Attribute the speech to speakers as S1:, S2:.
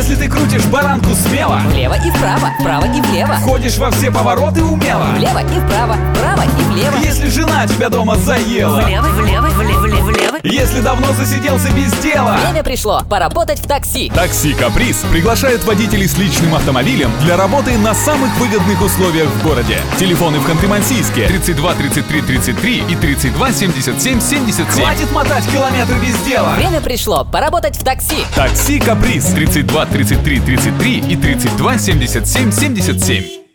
S1: Если ты крутишь баранку смело,
S2: Влево и вправо, вправо и влево.
S1: ходишь во все повороты умело,
S2: Влево и вправо, вправо и влево.
S1: если жена тебя дома заела,
S2: Влево, влево, влево, влево.
S1: если давно засиделся без дела.
S2: Время пришло поработать в такси.
S3: Такси «Каприз» приглашает водителей с личным автомобилем для работы на самых выгодных условиях в городе. Телефоны в Ханты-Мансийске 32 33 33 и 32 77 77.
S1: Хватит мотать километры без дела.
S2: Время пришло поработать в такси.
S3: Такси «Каприз» 32 33 33 и 32 77 77.